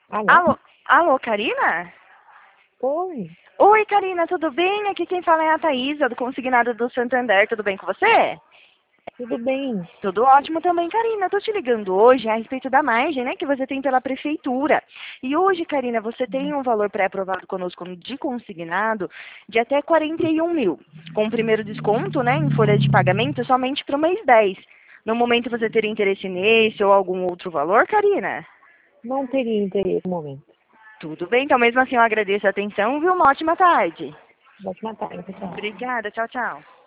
Alô? Alô, alô, Karina? Oi, Oi, Karina, tudo bem? Aqui quem fala é a Thaísa, do Consignado do Santander. Tudo bem com você? tudo bem? Tudo ótimo também, Karina. Tô te ligando hoje a respeito da margem, né, que você tem pela prefeitura. E hoje, Karina, você tem um valor pré-aprovado conosco de consignado de até 41 mil, com o primeiro desconto, né, em folha de pagamento somente para o mês 10. No momento você teria interesse nesse ou algum outro valor, Karina? Não teria interesse no momento. Tudo bem, então mesmo assim eu agradeço a atenção, viu? Uma ótima tarde. Vou te matar, hein, pessoal? Obrigada, tchau, tchau.